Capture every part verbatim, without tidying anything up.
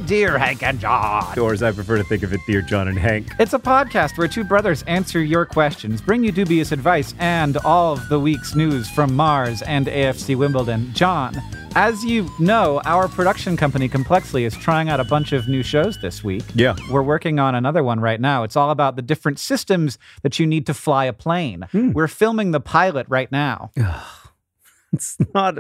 Dear Hank and John. Or as I prefer to think of it, Dear John and Hank. It's a podcast where two brothers answer your questions, bring you dubious advice, and all of the week's news from Mars and A F C Wimbledon. John, as you know, our production company, Complexly, is trying out a bunch of new shows this week. Yeah. We're working on another one right now. It's all about the different systems that you need to fly a plane. Hmm. We're filming the pilot right now. It's not.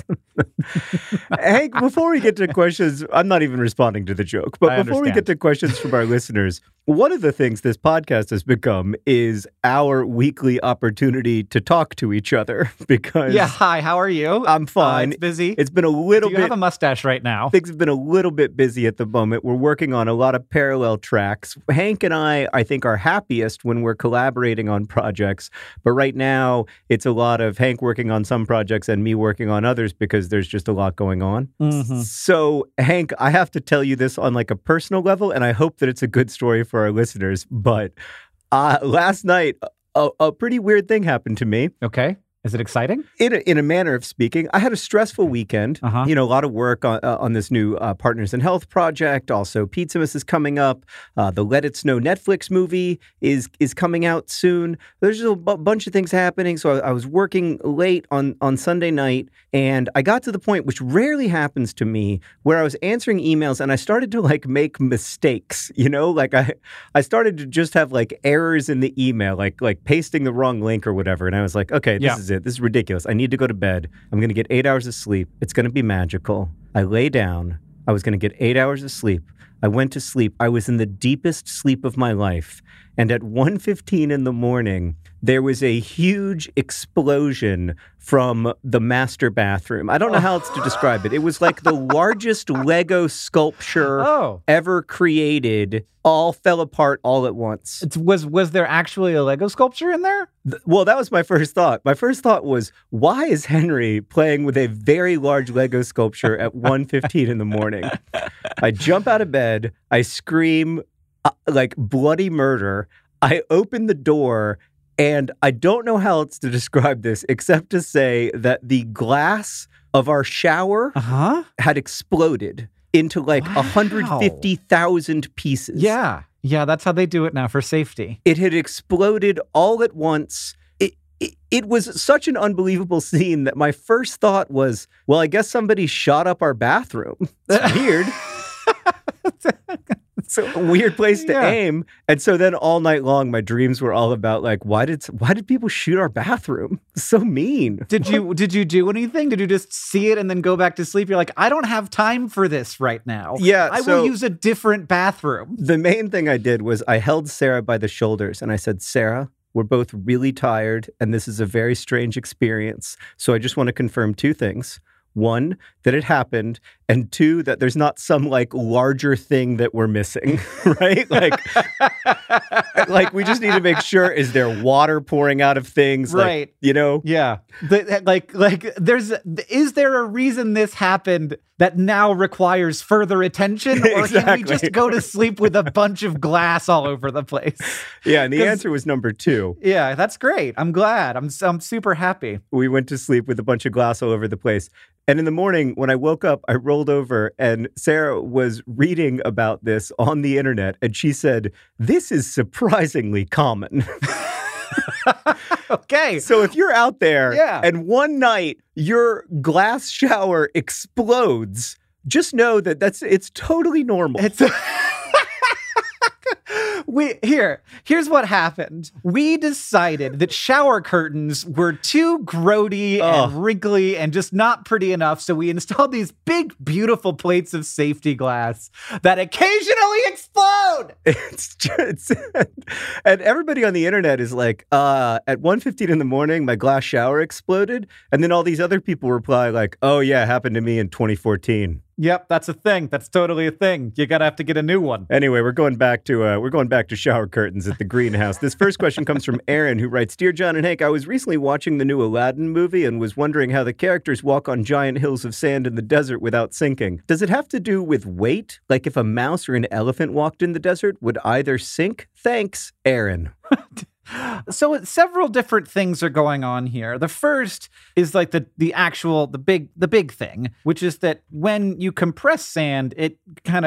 Hank, before we get to questions, I'm not even responding to the joke, but I before understand. we get to questions from our listeners, one of the things this podcast has become is our weekly opportunity to talk to each other because. Yeah, hi, how are you? I'm fine. Uh, it's busy. It's been a little Do you bit. have a mustache right now? Things have been a little bit busy at the moment. We're working on a lot of parallel tracks. Hank and I, I think, are happiest when we're collaborating on projects. But right now, it's a lot of Hank working on some projects and me working on others because there's just a lot going on. Mm-hmm. So, Hank, I have to tell you this on like a personal level, and I hope that it's a good story for our listeners. But uh, last night, a, a pretty weird thing happened to me. Okay. Is it exciting? In a, in a manner of speaking, I had a stressful weekend. Uh-huh. You know, a lot of work on, uh, on this new uh, Partners in Health project. Also, Pizzamas is coming up. Uh, the Let It Snow Netflix movie is is coming out soon. There's just a b- bunch of things happening. So I, I was working late on, on Sunday night, and I got to the point, which rarely happens to me, where I was answering emails and I started to like make mistakes. You know, like I I started to just have like errors in the email, like like pasting the wrong link or whatever. And I was like, okay, this Yeah. is it. This is ridiculous. I need to go to bed. I'm going to get eight hours of sleep. It's going to be magical. I lay down. I was going to get eight hours of sleep. I went to sleep. I was in the deepest sleep of my life. And at one fifteen in the morning, there was a huge explosion from the master bathroom. I don't know how else to describe it. It was like the largest Lego sculpture Oh. ever created. All fell apart all at once. It's, was was there actually a Lego sculpture in there? Th- Well, that was my first thought. My first thought was, why is Henry playing with a very large Lego sculpture at one fifteen in the morning? I jump out of bed. I scream uh, like bloody murder. I open the door, and I don't know how else to describe this except to say that the glass of our shower Uh-huh. had exploded into like Wow. one hundred fifty thousand pieces. Yeah. Yeah, that's how they do it now for safety. It had exploded all at once. It, it it was such an unbelievable scene that my first thought was, well, I guess somebody shot up our bathroom. It's weird. It's a weird place to Yeah. aim. And so then all night long, my dreams were all about like, why did why did people shoot our bathroom? So mean. Did you did you do anything? Did you just see it and then go back to sleep? You're like, I don't have time for this right now. Yeah, I so- will use a different bathroom. The main thing I did was I held Sarah by the shoulders and I said, Sarah, we're both really tired and this is a very strange experience. So I just want to confirm two things. One, that it happened, and two, that there's not some like larger thing that we're missing, right? Like, like we just need to make sure, is there water pouring out of things? Like, Right. you know? Yeah. The, like like there's is there a reason this happened that now requires further attention? Or can we Exactly. just go to sleep with a bunch of glass all over the place? Yeah, and the 'Cause- answer was number two. Yeah, that's great. I'm glad. I'm I'm super happy. We went to sleep with a bunch of glass all over the place. And in the morning, when I woke up, I rolled over and Sarah was reading about this on the internet. And she said, this is surprisingly common. Okay. So if you're out there Yeah. and one night your glass shower explodes, just know that that's it's totally normal. It's we here. Here's what happened. We decided that shower curtains were too grody Ugh. and wrinkly and just not pretty enough. So we installed these big, beautiful plates of safety glass that occasionally explode. It's just, and everybody on the internet is like, uh, at one fifteen in the morning, my glass shower exploded. And then all these other people reply like, oh yeah, it happened to me in twenty fourteen. Yep, that's a thing. That's totally a thing. You gotta have to get a new one. Anyway, we're going back to uh, we're going back to shower curtains at the greenhouse. This first question comes from Aaron, who writes, "Dear John and Hank, I was recently watching the new Aladdin movie and was wondering how the characters walk on giant hills of sand in the desert without sinking. Does it have to do with weight? Like if a mouse or an elephant walked in the desert, would either sink? Thanks, Aaron." So it- several different things are going on here. The first is like the the actual the big the big thing, which is that when you compress sand, it kind of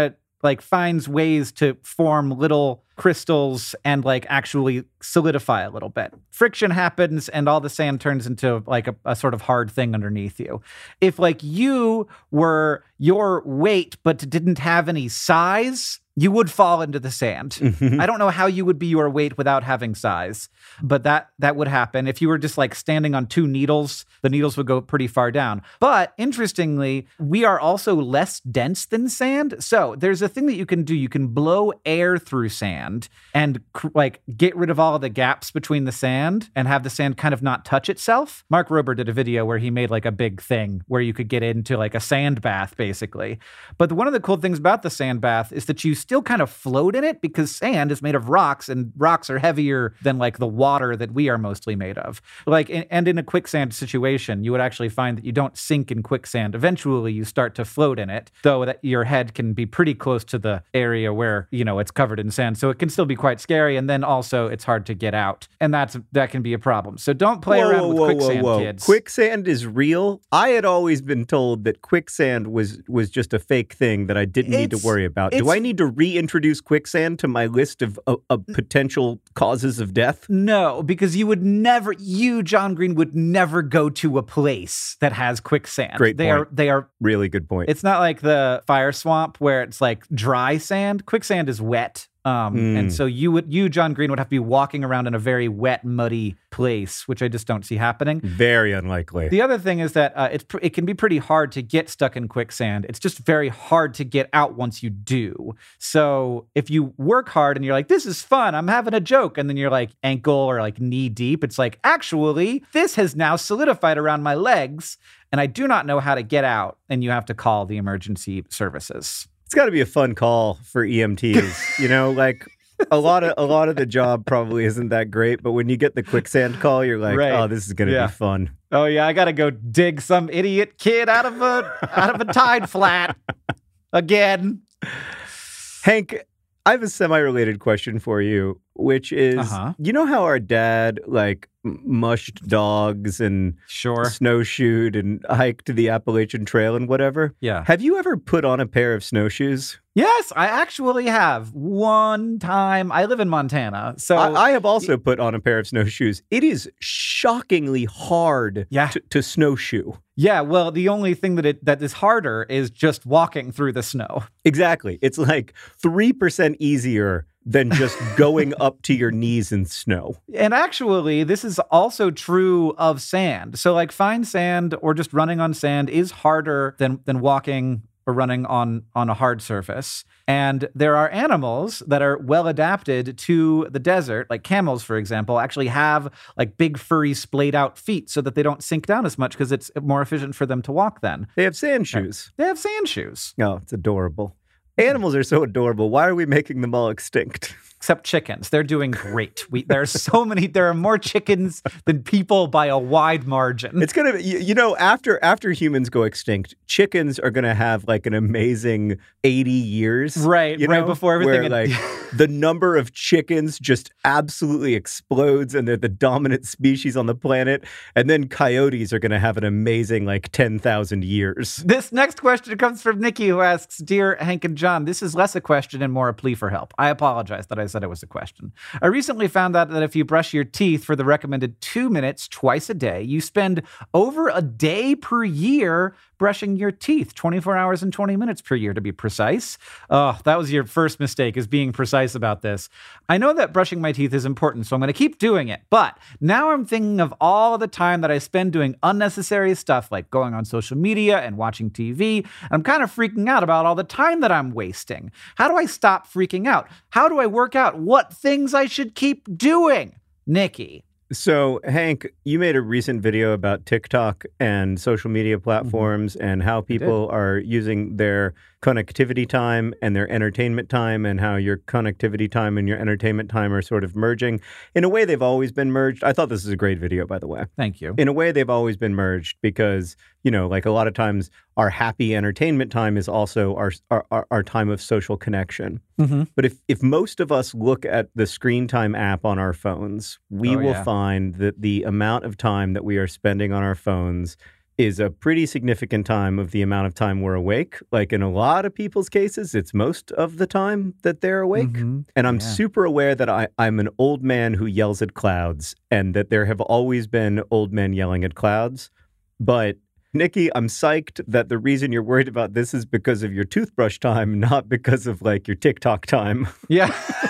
like finds ways to form little crystals and like actually solidify a little bit. Friction happens and all the sand turns into like a, a sort of hard thing underneath you. If like you were your weight but didn't have any size, you would fall into the sand. Mm-hmm. I don't know how you would be your weight without having size, but that that would happen. If you were just like standing on two needles, the needles would go pretty far down. But interestingly, we are also less dense than sand. So there's a thing that you can do. You can blow air through sand and cr- like get rid of all of the gaps between the sand and have the sand kind of not touch itself. Mark Rober did a video where he made like a big thing where you could get into like a sand bath, basically. But one of the cool things about the sand bath is that you still kind of float in it because sand is made of rocks and rocks are heavier than like the water that we are mostly made of. Like, and in a quicksand situation, you would actually find that you don't sink in quicksand. Eventually you start to float in it, though that your head can be pretty close to the area where, you know, it's covered in sand. So it can still be quite scary. And then also it's hard to get out. And that's, that can be a problem. So don't play whoa, around with whoa, quicksand, whoa, whoa. kids. Quicksand is real. I had always been told that quicksand was, was just a fake thing that I didn't need to worry about. Do I need to reintroduce Introduce quicksand to my list of, of, of potential causes of death? No, because you would never, you, John Green, would never go to a place that has quicksand. Great they point. Are, they are really good point. It's not like the fire swamp where it's like dry sand. Quicksand is wet. Um, mm. And so you would, you, John Green, would have to be walking around in a very wet, muddy place, which I just don't see happening. Very unlikely. The other thing is that uh, it's it can be pretty hard to get stuck in quicksand. It's just very hard to get out once you do. So if you work hard and you're like, this is fun, I'm having a joke, and then you're like ankle or like knee deep, it's like, actually, this has now solidified around my legs, and I do not know how to get out, and you have to call the emergency services. It's got to be a fun call for E M Ts, you know, like a lot of a lot of the job probably isn't that great, but when you get the quicksand call, you're like, right. oh, this is going to yeah. be fun. Oh yeah, I got to go dig some idiot kid out of a out of a tide flat again. Hank, I have a semi-related question for you, which is, uh-huh. you know how our dad like mushed dogs and sure. snowshoed and hiked to the Appalachian Trail and whatever? Yeah. Have you ever put on a pair of snowshoes? Yes, I actually have. One time. I live in Montana, so I, I have also put on a pair of snowshoes. It is shockingly hard yeah. to, to snowshoe. Yeah, well, the only thing that it that is harder is just walking through the snow. Exactly. It's like three percent easier than just going up to your knees in snow. And actually, this is also true of sand. So like fine sand or just running on sand is harder than than walking or running on, on a hard surface. And there are animals that are well adapted to the desert, like camels, for example, actually have like big furry splayed out feet so that they don't sink down as much because it's more efficient for them to walk then. They have sand shoes. They have sand shoes. Oh, it's adorable. Animals are so adorable. Why are we making them all extinct? Except chickens. They're doing great. We, there are so many, there are more chickens than people by a wide margin. It's going to, you, you know, after after humans go extinct, chickens are going to have like an amazing eighty years. Right, you right know, before everything. Where like the number of chickens just absolutely explodes and they're the dominant species on the planet. And then coyotes are going to have an amazing like ten thousand years. This next question comes from Nikki, who asks, Dear Hank and John, this is less a question and more a plea for help. I apologize that I said it was a question. I recently found out that if you brush your teeth for the recommended two minutes twice a day, you spend over a day per year brushing your teeth, twenty-four hours and twenty minutes per year to be precise. Oh, that was your first mistake, is being precise about this. I know that brushing my teeth is important, so I'm going to keep doing it. But now I'm thinking of all the time that I spend doing unnecessary stuff like going on social media and watching T V. And I'm kind of freaking out about all the time that I'm wasting. How do I stop freaking out? How do I work out what things I should keep doing? Nikki. So, Hank, you made a recent video about TikTok and social media platforms mm-hmm. and how people are using their connectivity time and their entertainment time, and how your connectivity time and your entertainment time are sort of merging. In a way, they've always been merged. I thought this was a great video, by the way. Thank you. In a way, they've always been merged because, you know, like a lot of times our happy entertainment time is also our our, our time of social connection. Mm-hmm. But if, if most of us look at the screen time app on our phones, we oh, will yeah. find that the amount of time that we are spending on our phones is a pretty significant time of the amount of time we're awake. Like in a lot of people's cases, it's most of the time that they're awake. Mm-hmm. And I'm Yeah. super aware that I, I'm an old man who yells at clouds and that there have always been old men yelling at clouds. But Nikki, I'm psyched that the reason you're worried about this is because of your toothbrush time, not because of like your TikTok time. Yeah.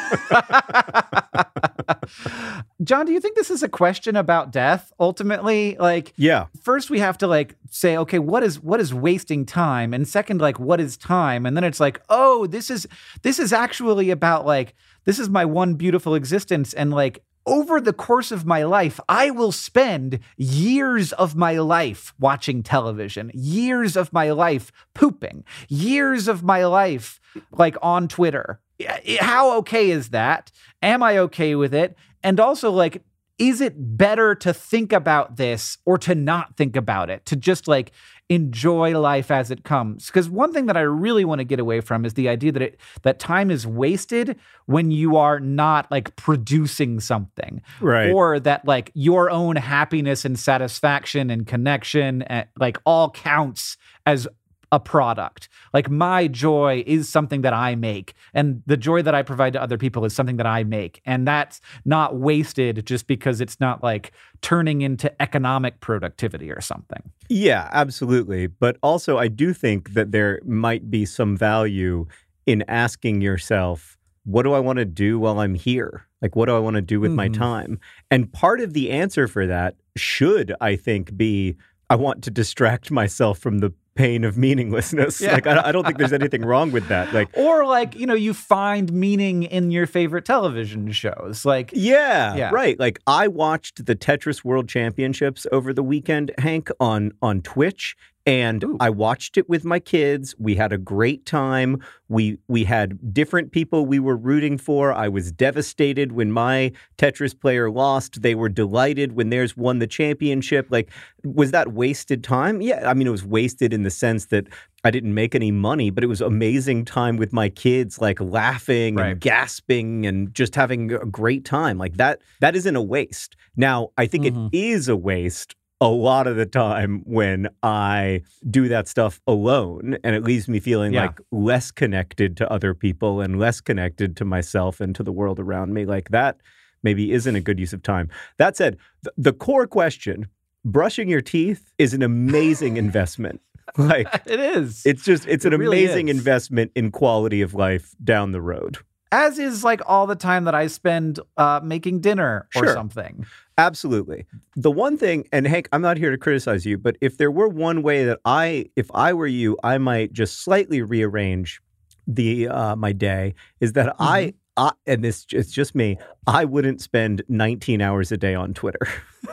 John, do you think this is a question about death ultimately? Like, Yeah. first we have to like say, okay, what is what is wasting time? And second, like, what is time? And then it's like, oh, this is this is actually about like, this is my one beautiful existence. And like, over the course of my life, I will spend years of my life watching television, years of my life pooping, years of my life like on Twitter. How okay is that? Am I okay with it? And also, like, is it better to think about this or to not think about it, to just like enjoy life as it comes? Because one thing that I really want to get away from is the idea that it that time is wasted when you are not like producing something, Right. or that like your own happiness and satisfaction and connection and like all counts as a product. Like my joy is something that I make, and the joy that I provide to other people is something that I make. And that's not wasted just because it's not like turning into economic productivity or something. Yeah, absolutely. But also, I do think that there might be some value in asking yourself, what do I want to do while I'm here? Like, what do I want to do with mm-hmm. my time? And part of the answer for that should, I think, be I want to distract myself from the pain of meaninglessness. Yeah. Like, I, I don't think there's anything wrong with that. Like, or like, you know, you find meaning in your favorite television shows. Like, yeah, yeah. right. Like, I watched the Tetris World Championships over the weekend, Hank, on on Twitch. And Ooh. I watched it with my kids. We had a great time. We we had different people we were rooting for. I was devastated when my Tetris player lost. They were delighted when theirs won the championship. Like, was that wasted time? Yeah, I mean, it was wasted in the sense that I didn't make any money, but it was amazing time with my kids, like laughing right. and gasping and just having a great time. Like that, that isn't a waste. Now, I think mm-hmm. it is a waste a lot of the time when I do that stuff alone, and it leaves me feeling yeah. like less connected to other people and less connected to myself and to the world around me. Like that maybe isn't a good use of time. That said, th- the core question, brushing your teeth is an amazing investment. Like it is. It's just, it's it an really amazing is. investment in quality of life down the road. As is like all the time that I spend uh, making dinner or sure. something. Absolutely. The one thing, and Hank, I'm not here to criticize you, but if there were one way that I, if I were you, I might just slightly rearrange the uh, my day, is that mm-hmm. I, I, and this it's just me, I wouldn't spend nineteen hours a day on Twitter.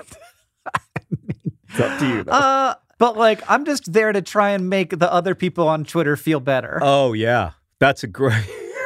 I mean, it's up to you, though. Uh, but like, I'm just there to try and make the other people on Twitter feel better. Oh, yeah. That's a great...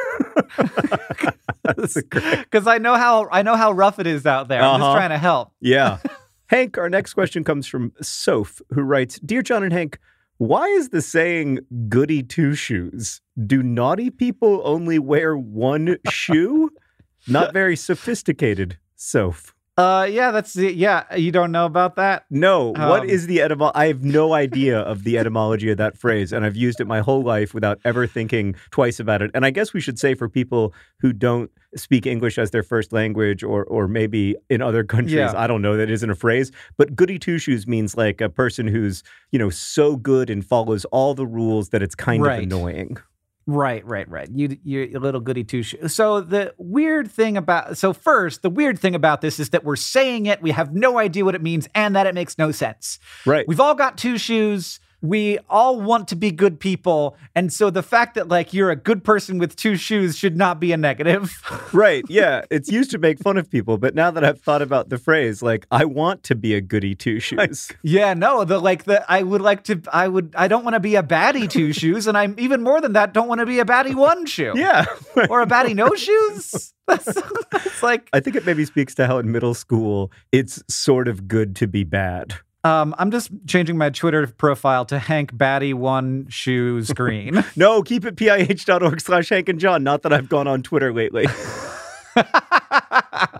Because I know how I know how rough it is out there. I'm uh-huh. just trying to help. Yeah. Hank, our next question comes from Soph, who writes, Dear John and Hank, why is the saying goody two shoes? Do naughty people only wear one shoe? Not very sophisticated, Soph. Uh, yeah, that's it. Yeah, you don't know about that? No. Um, what is the etymology? I have no idea of the etymology of that phrase, and I've used it my whole life without ever thinking twice about it. And I guess we should say for people who don't speak English as their first language, or or maybe in other countries, yeah. I don't know, that isn't a phrase, but goody two-shoes means like a person who's, you know, so good and follows all the rules that it's kind right. of annoying. Right, right, right. You, you're a little goody two shoes. So the weird thing about, so first, the weird thing about this is that we're saying it, we have no idea what it means, and that it makes no sense. Right. We've all got two shoes. We all want to be good people. And so the fact that like you're a good person with two shoes should not be a negative. Right. Yeah. It's used to make fun of people. But now that I've thought about the phrase, like, I want to be a goody two shoes. Yeah, no, the like the I would like to I would I don't want to be a baddie two shoes. And I'm even more than that, don't want to be a baddie one shoe. Yeah. Or a baddie no shoes. That's, that's like I think it maybe speaks to how in middle school it's sort of good to be bad. Um, I'm just changing my Twitter profile to Hank Batty One Shoes Green. No, keep it pih.org slash Hank and John. Not that I've gone on Twitter lately.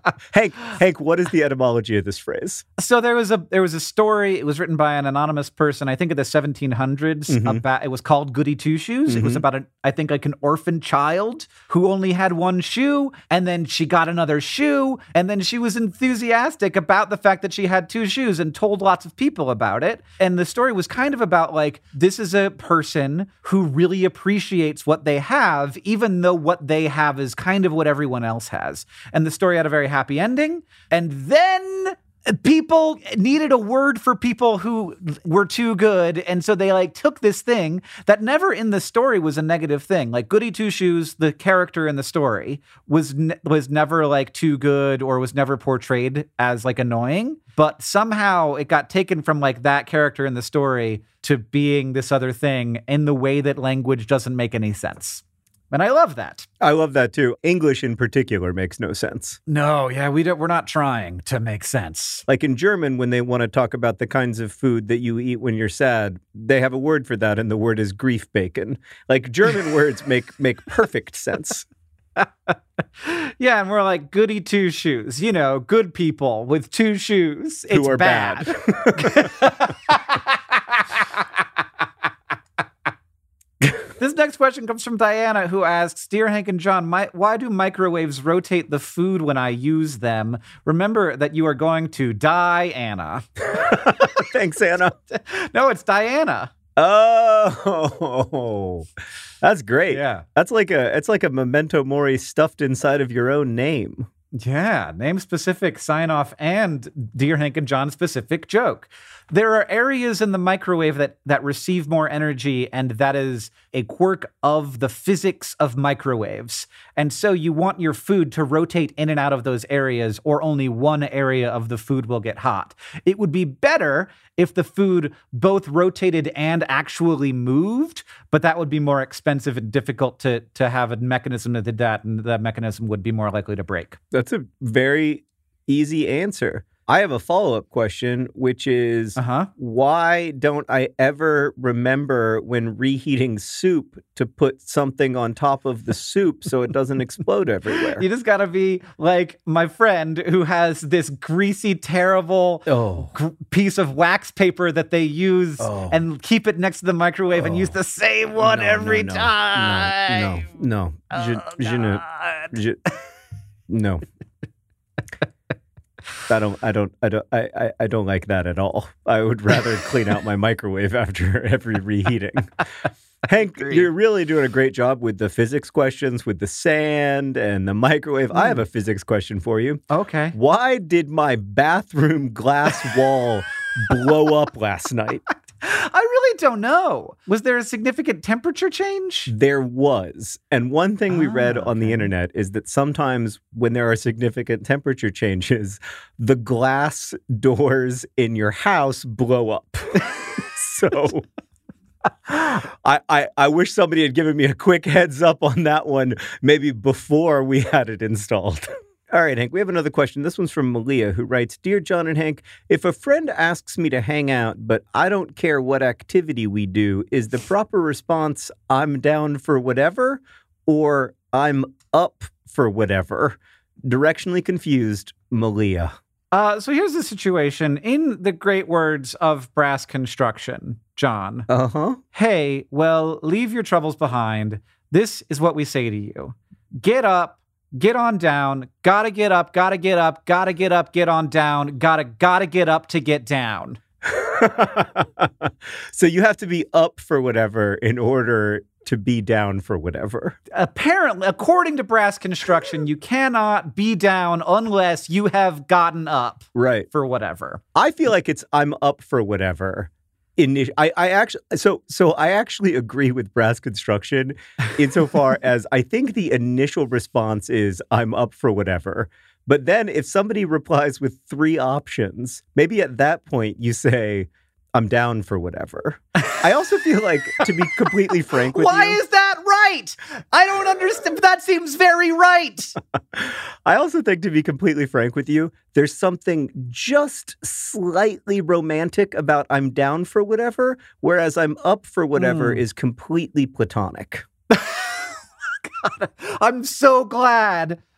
Hank, Hank, what is the etymology of this phrase? So there was a there was a story. It was written by an anonymous person, I think in the seventeen hundreds. Mm-hmm. About it was called Goody Two Shoes. Mm-hmm. It was about an I think like an orphan child who only had one shoe, and then she got another shoe, and then she was enthusiastic about the fact that she had two shoes and told lots of people about it. And the story was kind of about like this is a person who really appreciates what they have, even though what they have is kind of what everyone else has. And the story had a very happy ending. And then people needed a word for people who were too good. And so they like took this thing that never in the story was a negative thing. Like Goody Two Shoes, the character in the story, was ne- was never like too good or was never portrayed as like annoying. But somehow it got taken from like that character in the story to being this other thing in the way that language doesn't make any sense. And I love that. I love that too. English in particular makes no sense. No, yeah, we don't, we're not trying to make sense. Like in German, when they want to talk about the kinds of food that you eat when you're sad, they have a word for that, and the word is grief bacon. Like German words make make perfect sense. Yeah, and we're like Goody Two Shoes, you know, good people with two shoes. It's Who are bad. bad. This next question comes from Diana, who asks, Dear Hank and John, my, why do microwaves rotate the food when I use them? Remember that you are going to die, Anna. Thanks, Anna. No, it's Diana. Oh, that's great. Yeah. That's like a, it's like a memento mori stuffed inside of your own name. Yeah, name specific sign off and Dear Hank and John specific joke. There are areas in the microwave that that receive more energy, and that is a quirk of the physics of microwaves. And so you want your food to rotate in and out of those areas, or only one area of the food will get hot. It would be better if the food both rotated and actually moved, but that would be more expensive and difficult to to have a mechanism that did that, and that mechanism would be more likely to break. That's a very easy answer. I have a follow-up question, which is, uh-huh. why don't I ever remember when reheating soup to put something on top of the soup so it doesn't explode everywhere? You just got to be like my friend who has this greasy, terrible oh. gr- piece of wax paper that they use oh. and keep it next to the microwave oh. and use the same one no, every no, no, time. No, no, no. Oh, Je, je ne, je, no. I don't, I don't, I don't, I, I, I don't like that at all. I would rather clean out my microwave after every reheating. Hank, Agreed. You're really doing a great job with the physics questions, with the sand and the microwave. Mm. I have a physics question for you. Okay. Why did my bathroom glass wall blow up last night? I really don't know. Was there a significant temperature change? There was. And one thing we oh, read on okay. the internet is that sometimes when there are significant temperature changes, the glass doors in your house blow up. So I, I, I wish somebody had given me a quick heads up on that one, maybe before we had it installed. All right, Hank, we have another question. This one's from Malia, who writes, Dear John and Hank, if a friend asks me to hang out, but I don't care what activity we do, is the proper response, I'm down for whatever, or I'm up for whatever? Directionally confused, Malia. Uh, so here's the situation. In the great words of Brass Construction, John. Uh-huh. Hey, well, leave your troubles behind. This is what we say to you. Get up. Get on down, gotta get up, gotta get up, gotta get up, get on down, gotta, gotta get up to get down. So you have to be up for whatever in order to be down for whatever. Apparently, according to Brass Construction, you cannot be down unless you have gotten up. Right. For whatever. I feel like it's I'm up for whatever. Init- I, I actually so so I actually agree with Brass Construction insofar as I think the initial response is I'm up for whatever. But then if somebody replies with three options, maybe at that point you say I'm down for whatever. I also feel like, to be completely frank with Why you. Why is that right? I don't understand. That seems very right. I also think, to be completely frank with you, there's something just slightly romantic about I'm down for whatever, whereas I'm up for whatever mm. is completely platonic. God, I'm so glad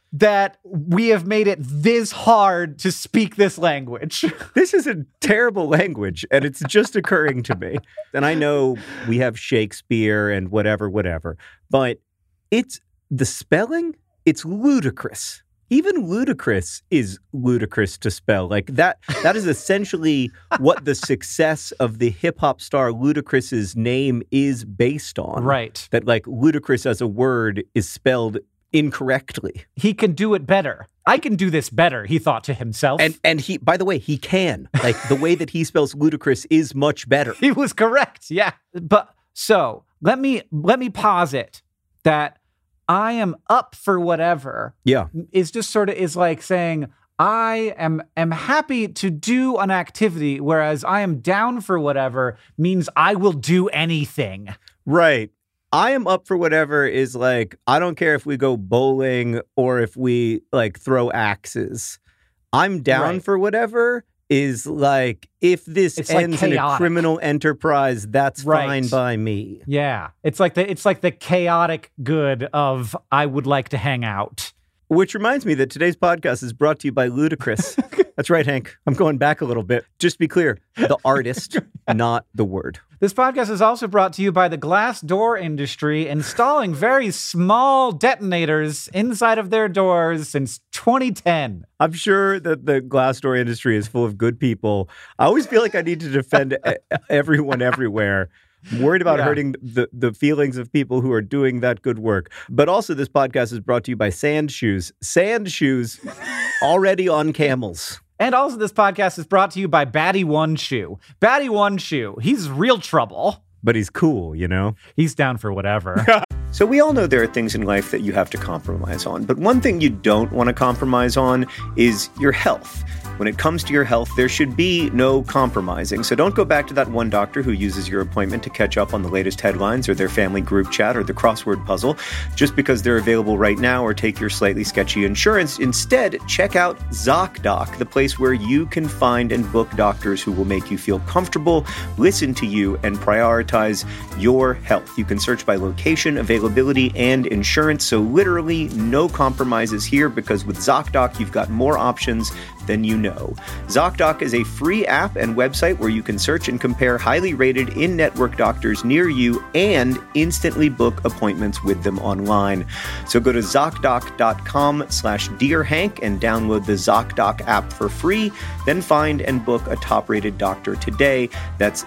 that we have made it this hard to speak this language. This is a terrible language, and it's just occurring to me. And I know we have Shakespeare and whatever, whatever, but it's the spelling, it's ludicrous. Even ludicrous is ludicrous to spell. Like that, that is essentially what the success of the hip hop star Ludacris's name is based on. Right. That like ludicrous as a word is spelled incorrectly. He can do it better. I can do this better, he thought to himself. And and he, by the way, he can. Like the way that he spells ludicrous is much better. He was correct. Yeah. But so let me let me posit that I am up for whatever. Yeah. Is just sort of is like saying I am am happy to do an activity, whereas I am down for whatever means I will do anything. Right. I am up for whatever is like, I don't care if we go bowling or if we like throw axes. I'm down Right. for whatever is like, if this It's like ends in a chaotic. criminal enterprise, that's Right. fine by me. Yeah. It's like the it's like the chaotic good of I would like to hang out. Which reminds me that today's podcast is brought to you by Ludacris. That's right, Hank. I'm going back a little bit. Just to be clear, the artist, not the word. This podcast is also brought to you by the glass door industry, installing very small detonators inside of their doors since twenty ten. I'm sure that the glass door industry is full of good people. I always feel like I need to defend e- everyone everywhere. I'm worried about Yeah. hurting the, the feelings of people who are doing that good work. But also, this podcast is brought to you by Sand Shoes. Sand Shoes, already on camels. And also, this podcast is brought to you by Batty One Shoe. Batty One Shoe, he's real trouble. But he's cool, you know? He's down for whatever. So we all know there are things in life that you have to compromise on. But one thing you don't want to compromise on is your health. When it comes to your health, there should be no compromising. So don't go back to that one doctor who uses your appointment to catch up on the latest headlines or their family group chat or the crossword puzzle just because they're available right now or take your slightly sketchy insurance. Instead, check out ZocDoc, the place where you can find and book doctors who will make you feel comfortable, listen to you, and prioritize your health. You can search by location, availability, and insurance. So literally no compromises here because with ZocDoc, you've got more options than you know. ZocDoc is a free app and website where you can search and compare highly rated in-network doctors near you and instantly book appointments with them online. So go to ZocDoc.com slash DearHank and download the ZocDoc app for free. Then find and book a top-rated doctor today. That's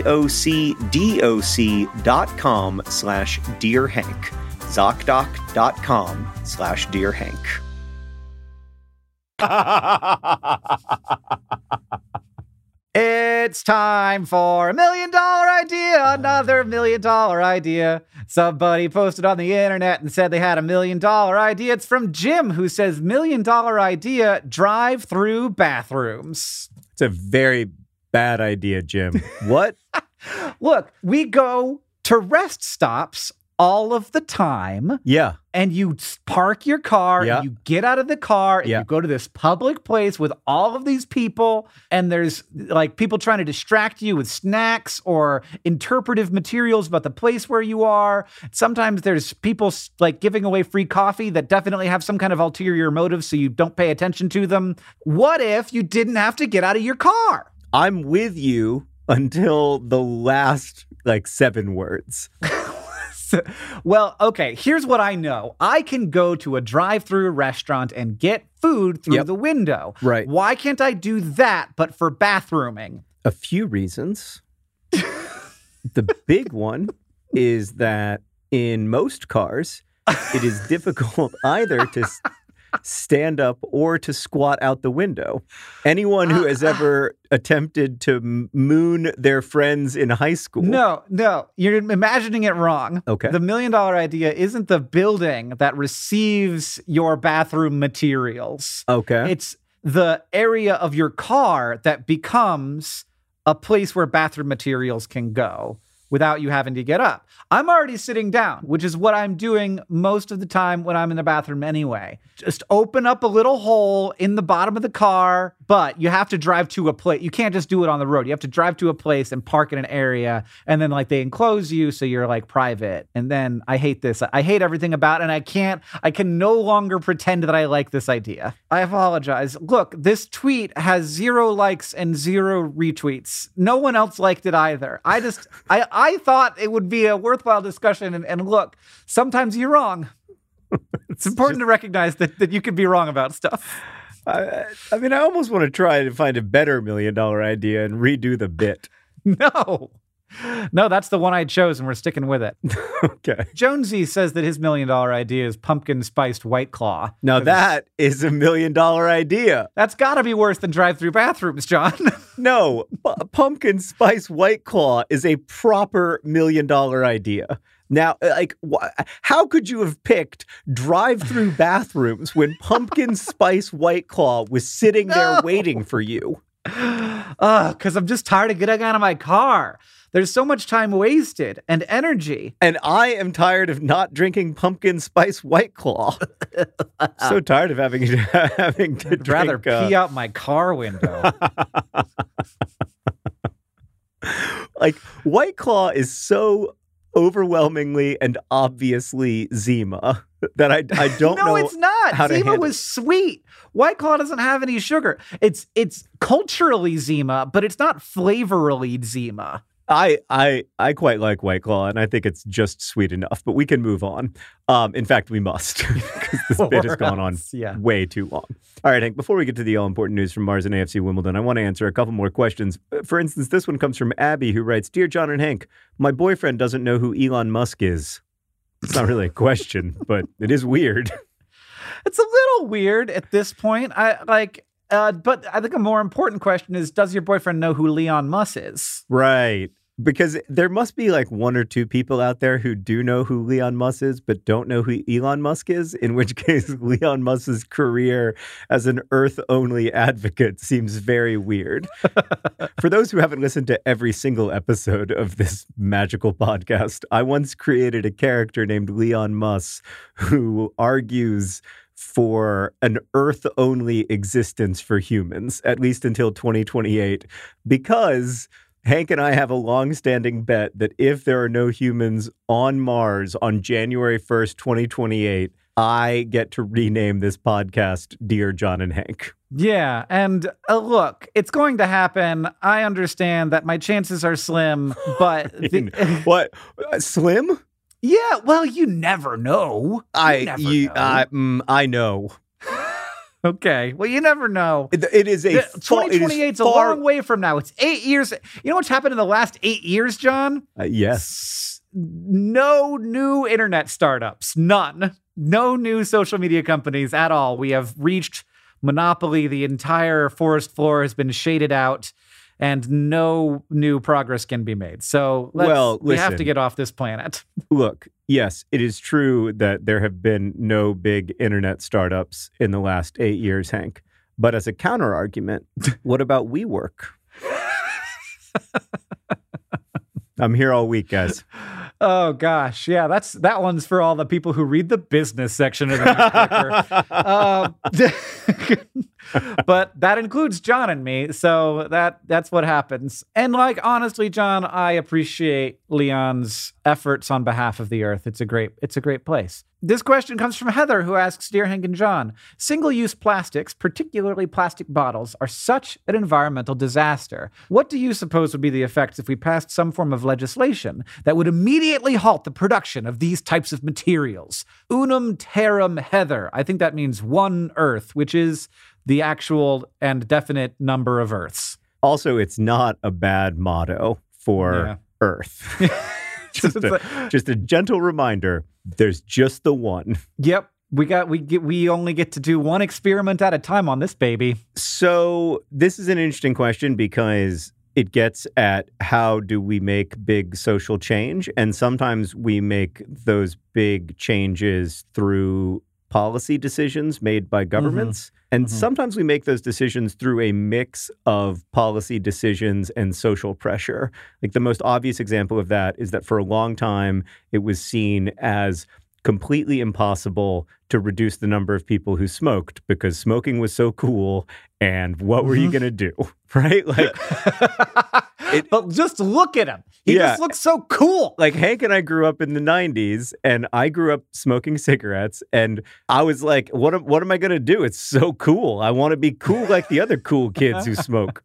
ZocDoc dot com slash DearHank. ZocDoc.com slash DearHank. It's time for a million dollar idea, another million dollar idea. Somebody posted on the internet and said they had a million dollar idea. It's from Jim, who says, million dollar idea, drive through bathrooms. It's a very bad idea, Jim. What? Look, we go to rest stops all of the time. Yeah. And you s- park your car, Yeah. and you get out of the car, and Yeah. you go to this public place with all of these people, and there's like people trying to distract you with snacks or interpretive materials about the place where you are. Sometimes there's people s- like giving away free coffee that definitely have some kind of ulterior motive, so you don't pay attention to them. What if you didn't have to get out of your car? I'm with you until the last like seven words. Well, okay, here's what I know. I can go to a drive-through restaurant and get food through Yep. the window. Right. Why can't I do that, but for bathrooming? A few reasons. The big one is that in most cars, it is difficult either to s- stand up or to squat out the window. Anyone who has ever attempted to m- moon their friends in high school. No, no, you're imagining it wrong. Okay. The million dollar idea isn't the building that receives your bathroom materials. Okay. It's the area of your car that becomes a place where bathroom materials can go. without you having to get up. I'm already sitting down, which is what I'm doing most of the time when I'm in the bathroom anyway. Just open up a little hole in the bottom of the car, but you have to drive to a place. You can't just do it on the road. You have to drive to a place and park in an area, and then like they enclose you so you're like private. And then I hate this. I hate everything about it, and I can't, I can no longer pretend that I like this idea. I apologize. Look, this tweet has zero likes and zero retweets. No one else liked it either. I just, I, I thought it would be a worthwhile discussion, and, and look, sometimes you're wrong. It's important just to recognize that, that you could be wrong about stuff. I, I mean, I almost want to try to find a better million dollar idea and redo the bit. No. No, that's the one I chose, and we're sticking with it. Okay. Jonesy says that his million dollar idea is pumpkin spiced White Claw. Now that is a million dollar idea. That's got to be worse than drive-through bathrooms, John. No, p- pumpkin spice White Claw is a proper million dollar idea. Now, like, wh- how could you have picked drive-through bathrooms when pumpkin spice White Claw was sitting no. there waiting for you? Uh, because I'm just tired of getting out of my car. There's so much time wasted and energy. And I am tired of not drinking pumpkin spice White Claw. So tired of having, having to I'd drink. rather uh... pee out my car window. Like, White Claw is so overwhelmingly and obviously Zima that I, I don't no, know. No, it's not. How Zima to was sweet. White Claw doesn't have any sugar. It's it's culturally Zima, but it's not flavorally Zima. I, I I quite like White Claw, and I think it's just sweet enough, but we can move on. Um, in fact, we must, because this bit has gone on yeah. way too long. All right, Hank, before we get to the all-important news from Mars and A F C Wimbledon, I want to answer a couple more questions. For instance, this one comes from Abby, who writes, Dear John and Hank, my boyfriend doesn't know who Elon Musk is. It's not really a question, but it is weird. It's a little weird at this point. I like... Uh, but I think a more important question is, does your boyfriend know who Leon Musk is? Right. Because there must be like one or two people out there who do know who Leon Musk is, but don't know who Elon Musk is, in which case Leon Musk's career as an Earth-only advocate seems very weird. For those who haven't listened to every single episode of this magical podcast, I once created a character named Leon Musk who argues for an Earth-only existence for humans, at least until twenty twenty-eight, because Hank and I have a long-standing bet that if there are no humans on Mars on January first, twenty twenty-eight, I get to rename this podcast Dear John and Hank. Yeah, and uh, look, it's going to happen. I understand that my chances are slim, but... I mean, the- what? Uh, slim? Yeah, well, you never know. You I never you, know. I, mm, I know. Okay, well, you never know. It, it is a twenty twenty-eight is a far... long way from now. It's eight years. You know what's happened in the last eight years, John? Uh, yes. No new internet startups. None. No new social media companies at all. We have reached monopoly. The entire forest floor has been shaded out, and no new progress can be made. So let's, well, we have listen. to get off this planet. Look, yes, it is true that there have been no big internet startups in the last eight years, Hank. But as a counter argument, what about WeWork? I'm here all week, guys. Oh, gosh. Yeah, that's that one's for all the people who read the business section of the newspaper. uh, but that includes John and me. So that that's what happens. And like, honestly, John, I appreciate Leon's efforts on behalf of the Earth. It's a great, it's a great place. This question comes from Heather, who asks, Dear Hank and John, single-use plastics, particularly plastic bottles, are such an environmental disaster. What do you suppose would be the effects if we passed some form of legislation that would immediately halt the production of these types of materials? Unum terram Heather. I think that means one Earth, which is the actual and definite number of Earths. Also, it's not a bad motto for Yeah. Earth. just, a, just a gentle reminder. There's just the one. Yep. We got we get we only get to do one experiment at a time on this baby. So this is an interesting question because it gets at how do we make big social change? And sometimes we make those big changes through policy decisions made by governments. Mm-hmm. And Mm-hmm. sometimes we make those decisions through a mix of policy decisions and social pressure. Like the most obvious example of that is that for a long time, it was seen as completely impossible to reduce the number of people who smoked because smoking was so cool. And what were you going to do? Right? Like, it, but just look at him. He Yeah. just looks so cool. like Hank and I grew up in the nineties and I grew up smoking cigarettes and I was like, what am, what am I going to do? It's so cool. I want to be cool like the other cool kids who smoke.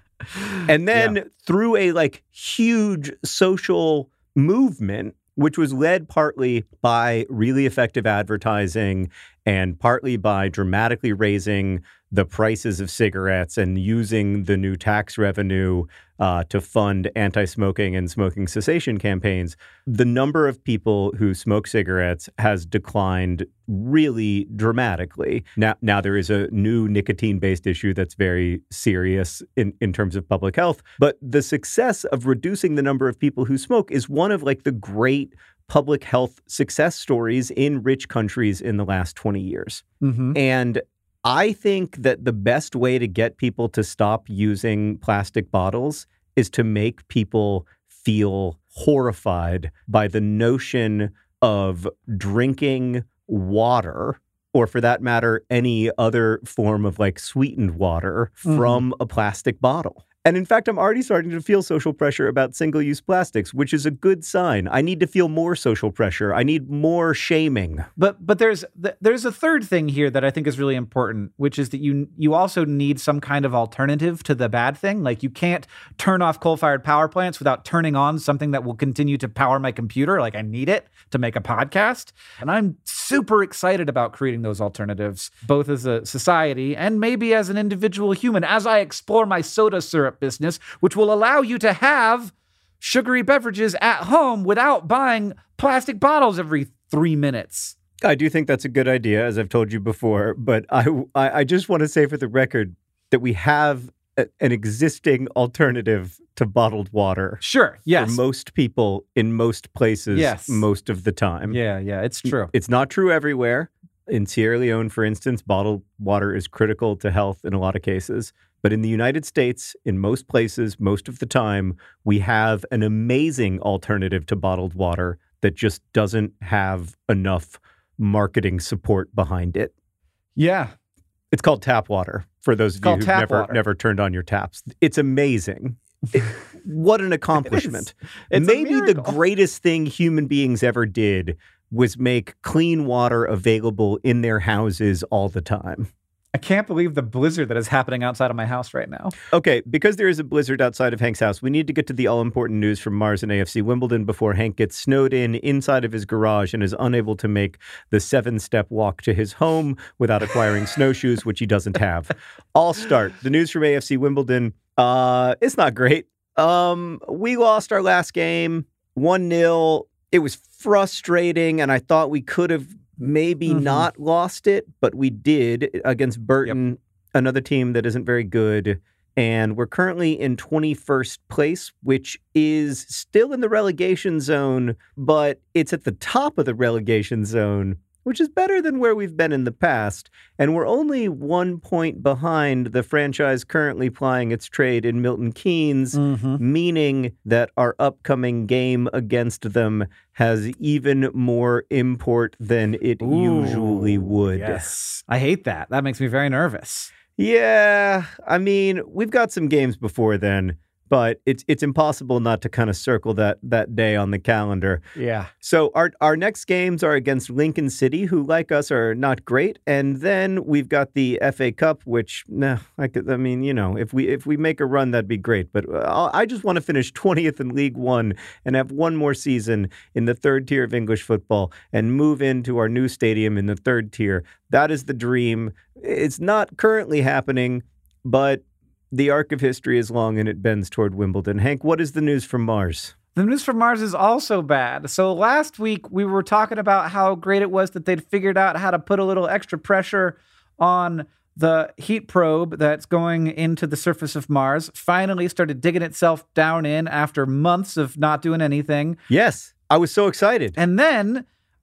And then Yeah. through a like huge social movement, which was led partly by really effective advertising and partly by dramatically raising the prices of cigarettes and using the new tax revenue uh, to fund anti-smoking and smoking cessation campaigns, the number of people who smoke cigarettes has declined really dramatically. Now, now there is a new nicotine-based issue that's very serious in, in terms of public health. But the success of reducing the number of people who smoke is one of like the great public health success stories in rich countries in the last twenty years. Mm-hmm. And I think that the best way to get people to stop using plastic bottles is to make people feel horrified by the notion of drinking water, or for that matter, any other form of like sweetened water Mhm. from a plastic bottle. And in fact, I'm already starting to feel social pressure about single-use plastics, which is a good sign. I need to feel more social pressure. I need more shaming. But but there's th- there's a third thing here that I think is really important, which is that you you also need some kind of alternative to the bad thing. Like you can't turn off coal-fired power plants without turning on something that will continue to power my computer. Like I need it to make a podcast. And I'm super excited about creating those alternatives, both as a society and maybe as an individual human, as I explore my soda syrup business, which will allow you to have sugary beverages at home without buying plastic bottles every three minutes. I do think that's a good idea, as I've told you before, but I, I, I just want to say for the record that we have a, an existing alternative to bottled water Sure, yes. for most people in most places Yes. most of the time. Yeah, yeah, it's true. It's not true everywhere. In Sierra Leone, for instance, bottled water is critical to health in a lot of cases. But in the United States, in most places, most of the time, we have an amazing alternative to bottled water that just doesn't have enough marketing support behind it. Yeah. It's called tap water, for those of you called who've tap never, water. never turned on your taps. It's amazing. It- what an accomplishment. It's a Maybe the miracle. greatest thing human beings ever did was make clean water available in their houses all the time. I can't believe the blizzard that is happening outside of my house right now. Okay, because there is a blizzard outside of Hank's house, we need to get to the all-important news from Mars and A F C Wimbledon before Hank gets snowed in inside of his garage and is unable to make the seven-step walk to his home without acquiring snowshoes, which he doesn't have. I'll start. The news from A F C Wimbledon, uh, it's not great. Um, we lost our last game, one nil. It was frustrating, and I thought we could have maybe Mhm. not lost it, but we did against Burton, another team that isn't very good. And we're currently in twenty-first place, which is still in the relegation zone, but it's at the top of the relegation zone, which is better than where we've been in the past. And we're only one point behind the franchise currently plying its trade in Milton Keynes, Mm-hmm. meaning that our upcoming game against them has even more import than it usually would. Yes. I hate that. That makes me very nervous. Yeah, I mean, we've got some games before then, but it's it's impossible not to kind of circle that that day on the calendar. Yeah. So our our next games are against Lincoln City, who like us are not great, and then we've got the F A Cup, which nah, I could, I mean, you know, if we if we make a run, that'd be great. But I'll, I just want to finish twentieth in League One and have one more season in the third tier of English football and move into our new stadium in the third tier. That is the dream. It's not currently happening, but the arc of history is long and it bends toward Wimbledon. Hank, what is the news from Mars? The news from Mars is also bad. So last week we were talking about how great it was that they'd figured out how to put a little extra pressure on the heat probe that's going into the surface of Mars. Finally started digging itself down in after months of not doing anything. Yes, I was so excited. And then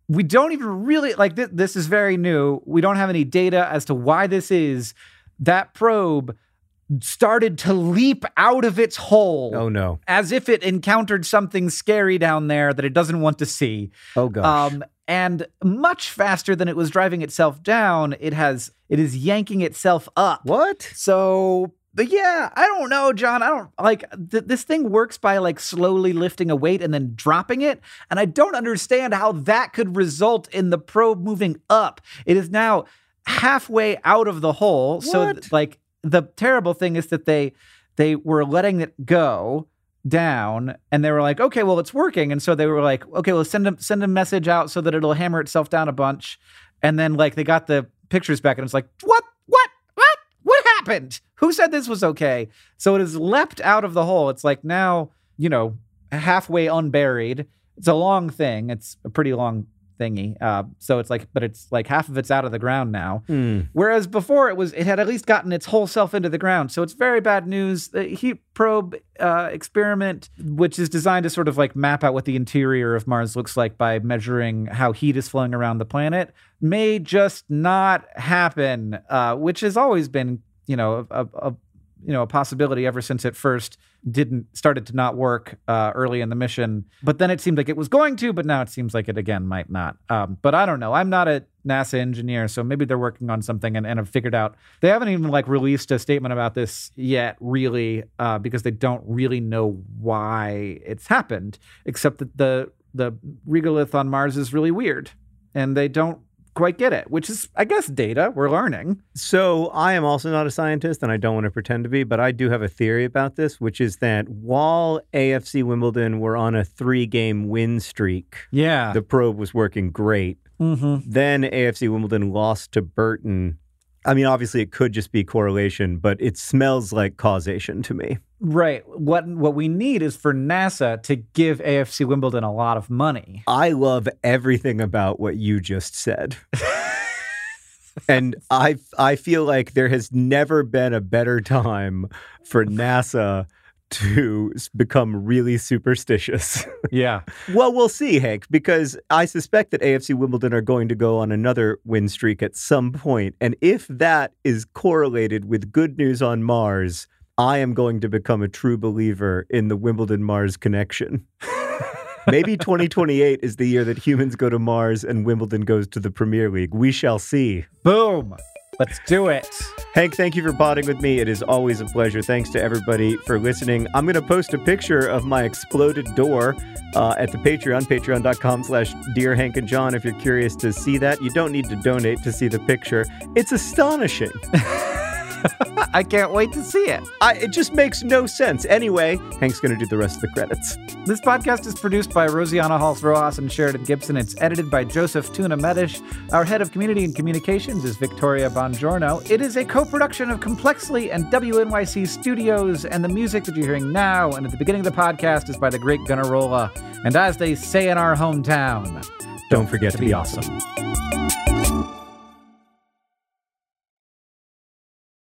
we don't even really, like, th- this is very new. We don't have any data as to why this is. That probe started to leap out of its hole. Oh, no. As if it encountered something scary down there that it doesn't want to see. Oh, gosh. Um, and much faster than it was driving itself down, it has it is yanking itself up. What? So, but yeah, I don't know, John. I don't, like, th- this thing works by, like, slowly lifting a weight and then dropping it. And I don't understand how that could result in the probe moving up. It is now halfway out of the hole. What? So, like, the terrible thing is that they they were letting it go down, and they were like, okay, well, it's working. And so they were like, okay, well, send a, send a message out so that it'll hammer itself down a bunch. And then, like, they got the pictures back, and it's like, what, what, what, what happened? Who said this was okay? So it has leapt out of the hole. It's like now, you know, halfway unburied. It's a long thing. It's a pretty long thingy. Uh, so it's like, but it's like half of it's out of the ground now. Mm. Whereas before it was, it had at least gotten its whole self into the ground. So it's very bad news. The heat probe uh, experiment, which is designed to sort of like map out what the interior of Mars looks like by measuring how heat is flowing around the planet, may just not happen, uh, which has always been, you know, a, a you know, a possibility ever since it first didn't started to not work uh, early in the mission. But then it seemed like it was going to, but now it seems like it again might not. Um, but I don't know. I'm not a NASA engineer, so maybe they're working on something and, and have figured out. They haven't even like released a statement about this yet, really, uh, because they don't really know why it's happened, except that the the regolith on Mars is really weird, and they don't quite get it, which is, I guess, data we're learning. So I am also not a scientist, and I don't want to pretend to be, but I do have a theory about this, which is that while A F C Wimbledon were on a three-game win streak, yeah, the probe was working great. Mm-hmm. Then A F C Wimbledon lost to Burton. I mean, obviously, it could just be correlation, but it smells like causation to me. Right. What what we need is for NASA to give A F C Wimbledon a lot of money. I love everything about what you just said. And I I feel like there has never been a better time for NASA to become really superstitious. Yeah. Well, we'll see, Hank, because I suspect that A F C Wimbledon are going to go on another win streak at some point. And if that is correlated with good news on Mars, I am going to become a true believer in the Wimbledon-Mars connection. Maybe twenty twenty-eight is the year that humans go to Mars and Wimbledon goes to the Premier League. We shall see. Boom. Let's do it. Hank, thank you for potting with me. It is always a pleasure. Thanks to everybody for listening. I'm going to post a picture of my exploded door uh, at the Patreon, patreon.com slash Dear Hank and John. If you're curious to see that, you don't need to donate to see the picture. It's astonishing. I can't wait to see it. I, it just makes no sense. Anyway, Hank's going to do the rest of the credits. This podcast is produced by Rosianna Halls Rojas and Sheridan Gibson. It's edited by Joseph Tuna Medish. Our head of community and communications is Victoria Bongiorno. It is a co-production of Complexly and W N Y C Studios, and the music that you're hearing now and at the beginning of the podcast is by the great Gunnarolla. And as they say in our hometown, don't forget to be awesome.